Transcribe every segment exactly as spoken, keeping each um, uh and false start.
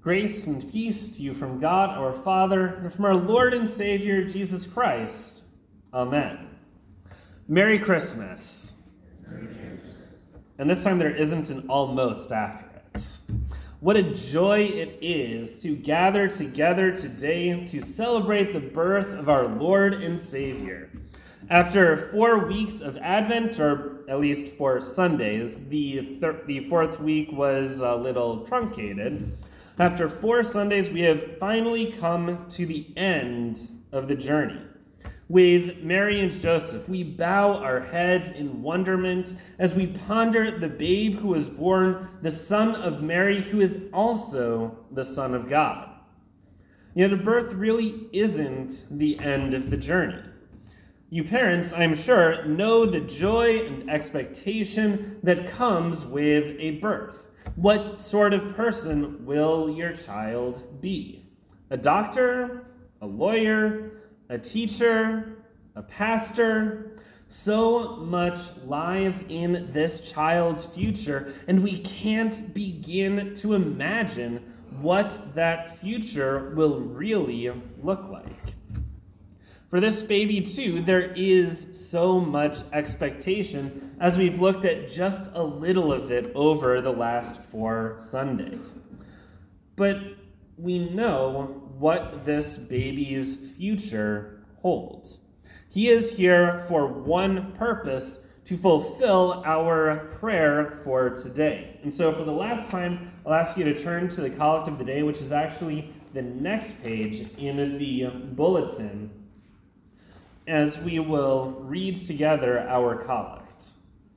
Grace and peace to you from God our Father and from our Lord and Savior Jesus Christ. Amen. Merry Christmas. Merry Christmas. And this time there isn't an almost after it. What a joy it is to gather together today to celebrate the birth of our Lord and Savior. After four weeks of Advent, or at least four Sundays, the, thir- the fourth week was a little truncated. After four Sundays, we have finally come to the end of the journey. With Mary and Joseph, we bow our heads in wonderment as we ponder the babe who was born, the Son of Mary, who is also the Son of God. Yet a birth really isn't the end of the journey. You parents, I'm sure, know the joy and expectation that comes with a birth. What sort of person will your child be? A doctor? A lawyer? A teacher? A pastor? So much lies in this child's future, and we can't begin to imagine what that future will really look like. For this baby, too, there is so much expectation as we've looked at just a little of it over the last four Sundays. But we know what this baby's future holds. He is here for one purpose, to fulfill our prayer for today. And so for the last time, I'll ask you to turn to the Collect of the Day, which is actually the next page in the bulletin, as we will read together our collect.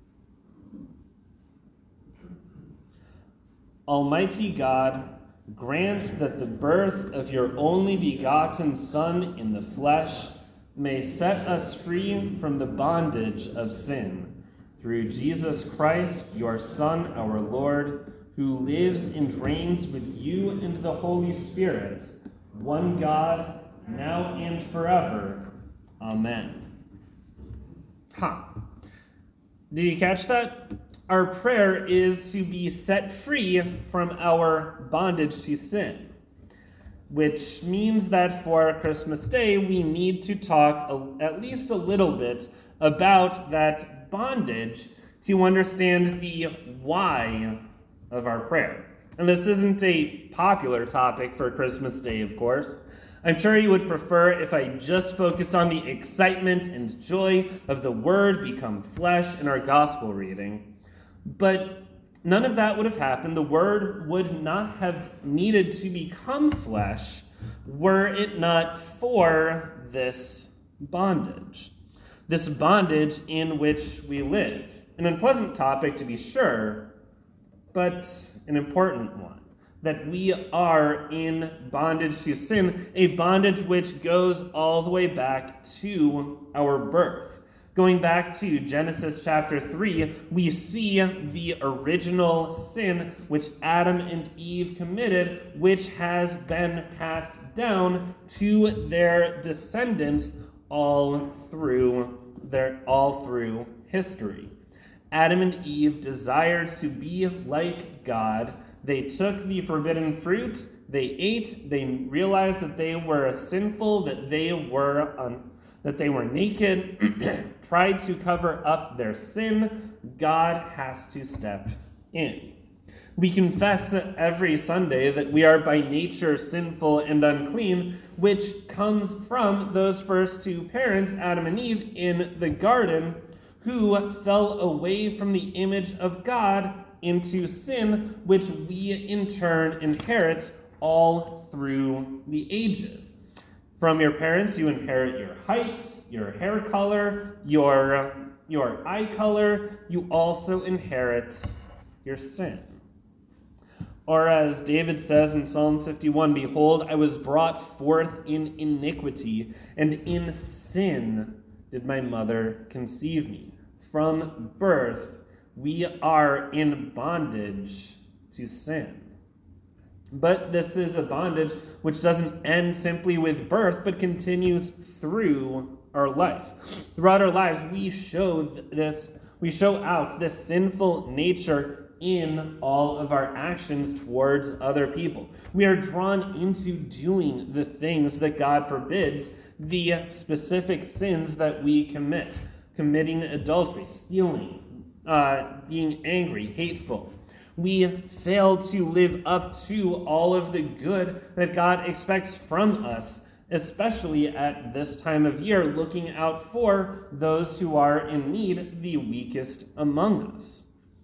Almighty God, grant that the birth of your only begotten Son in the flesh may set us free from the bondage of sin, through Jesus Christ, your Son, our Lord, who lives and reigns with you and the Holy Spirit, one God, now and forever. Amen. Ha. Huh. Did you catch that? Our prayer is to be set free from our bondage to sin, which means that for Christmas Day, we need to talk a, at least a little bit about that bondage to understand the why of our prayer. And this isn't a popular topic for Christmas Day, of course. I'm sure you would prefer if I just focused on the excitement and joy of the Word become flesh in our gospel reading. But none of that would have happened. The Word would not have needed to become flesh were it not for this bondage. This bondage in which we live. An unpleasant topic, to be sure, but an important one. That we are in bondage to sin, a bondage which goes all the way back to our birth. Going back to Genesis chapter three, we see the original sin which Adam and Eve committed, which has been passed down to their descendants all through their all through history. Adam and Eve desired to be like God. They took the forbidden fruit, they ate, they realized that they were sinful, that they were un- that they were naked, tried to cover up their sin. God has to step in. We confess every Sunday that we are by nature sinful and unclean, which comes from those first two parents, Adam and Eve, in the garden, who fell away from the image of God into sin, which we in turn inherit all through the ages. From your parents, you inherit your height, your hair color, your, your eye color. You also inherit your sin. Or as David says in Psalm fifty-one, "Behold, I was brought forth in iniquity, and in sin did my mother conceive me." From birth, we are in bondage to sin. But this is a bondage which doesn't end simply with birth, but continues through our life. Throughout our lives, we show this, we show out this sinful nature in all of our actions towards other people. We are drawn into doing the things that God forbids, the specific sins that we commit. Committing adultery, stealing, uh, being angry, hateful. We fail to live up to all of the good that God expects from us, especially at this time of year, looking out for those who are in need, the weakest among us.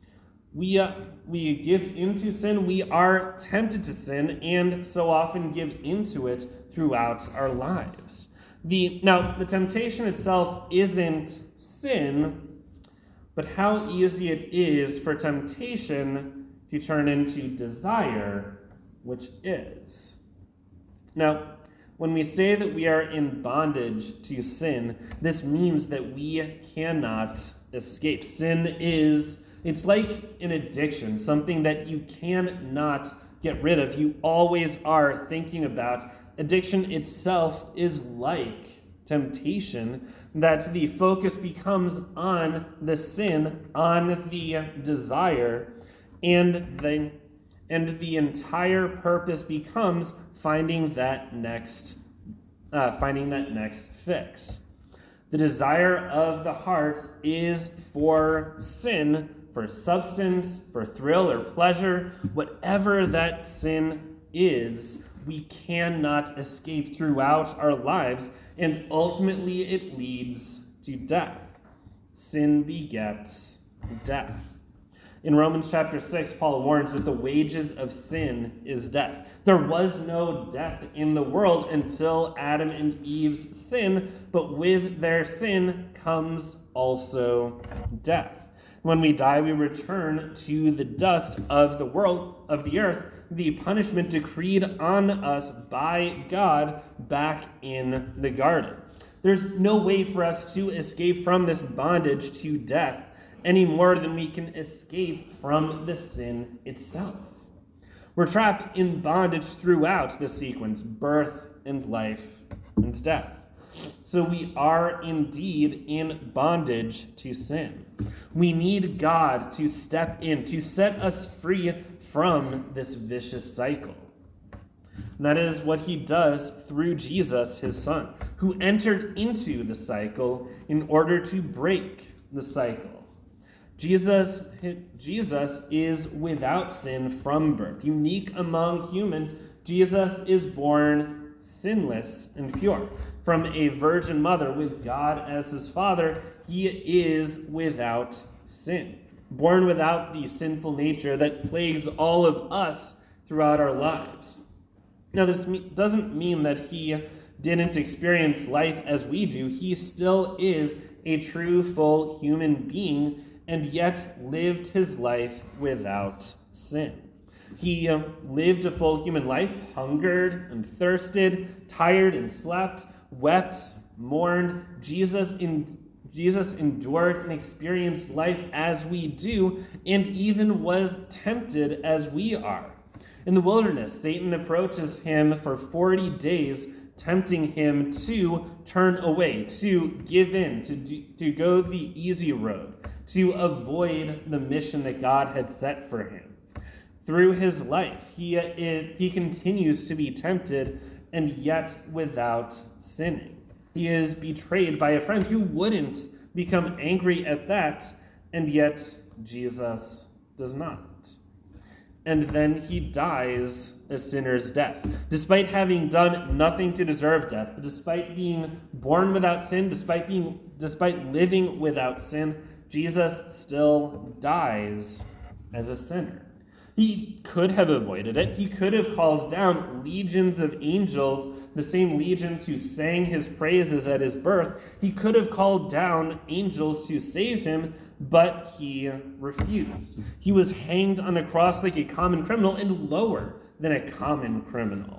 We, uh, we give into sin, we are tempted to sin, and so often give into it throughout our lives. The, now, the temptation itself isn't sin, but how easy it is for temptation to turn into desire, which is. Now, when we say that we are in bondage to sin, this means that we cannot escape. Sin is, it's like an addiction, something that you cannot get rid of. You always are thinking about. Addiction itself is like temptation, that the focus becomes on the sin, on the desire, and the, and the entire purpose becomes finding that next, uh, finding that next fix. The desire of the heart is for sin, for substance, for thrill or pleasure, whatever that sin is. We cannot escape throughout our lives, and ultimately it leads to death. Sin begets death. In Romans chapter six, Paul warns that the wages of sin is death. There was no death in the world until Adam and Eve's sin, but with their sin comes also death. When we die, we return to the dust of the world, of the earth, the punishment decreed on us by God back in the garden. There's no way for us to escape from this bondage to death any more than we can escape from the sin itself. We're trapped in bondage throughout the sequence, birth and life and death. So we are indeed in bondage to sin. We need God to step in, to set us free from this vicious cycle. And that is what he does through Jesus, his son, who entered into the cycle in order to break the cycle. Jesus, Jesus is without sin from birth. Unique among humans, Jesus is born sinless and pure. From a virgin mother with God as his father, he is without sin. Born without the sinful nature that plagues all of us throughout our lives. Now, this doesn't mean that he didn't experience life as we do. He still is a true, full human being, and yet lived his life without sin. He uh, lived a full human life, hungered and thirsted, tired and slept, wept, mourned. Jesus in, Jesus endured and experienced life as we do, and even was tempted as we are. In the wilderness, Satan approaches him for forty days, tempting him to turn away, to give in, to, do, to go the easy road, to avoid the mission that God had set for him. Through his life, he, it, he continues to be tempted, and yet without sinning. He is betrayed by a friend who wouldn't become angry at that, and yet Jesus does not. And then he dies a sinner's death. Despite having done nothing to deserve death, despite being born without sin, despite being, despite living without sin, Jesus still dies as a sinner. He could have avoided it. He could have called down legions of angels, the same legions who sang his praises at his birth. He could have called down angels to save him, but he refused. He was hanged on a cross like a common criminal and lower than a common criminal.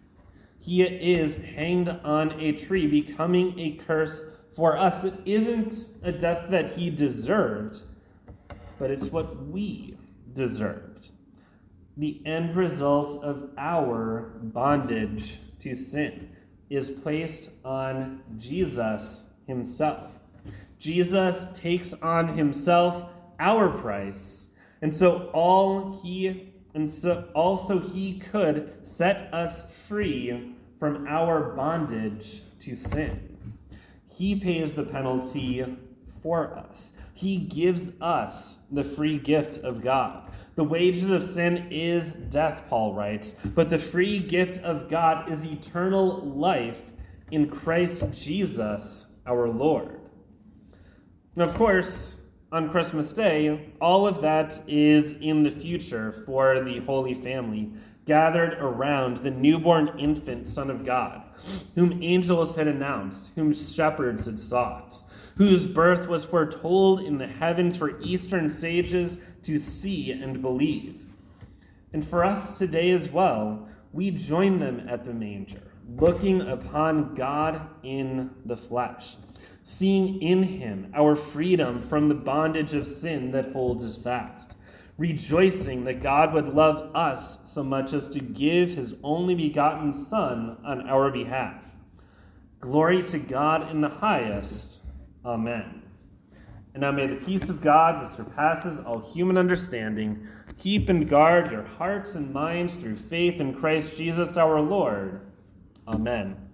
He is hanged on a tree, becoming a curse for us. It isn't a death that he deserved, but it's what we deserved. The end result of our bondage to sin is placed on Jesus himself. Jesus takes on himself our price And so all he and so also he could set us free from our bondage to sin. He pays the penalty for us. He gives us the free gift of God. The wages of sin is death, Paul writes, but the free gift of God is eternal life in Christ Jesus our Lord. Now, of course, on Christmas Day, all of that is in the future for the Holy Family, gathered around the newborn infant Son of God, whom angels had announced, whom shepherds had sought, whose birth was foretold in the heavens for Eastern sages to see and believe. And for us today as well, we join them at the manger, looking upon God in the flesh, seeing in him our freedom from the bondage of sin that holds us fast, rejoicing that God would love us so much as to give his only begotten Son on our behalf. Glory to God in the highest. Amen. And now may the peace of God, which surpasses all human understanding, keep and guard your hearts and minds through faith in Christ Jesus our Lord. Amen.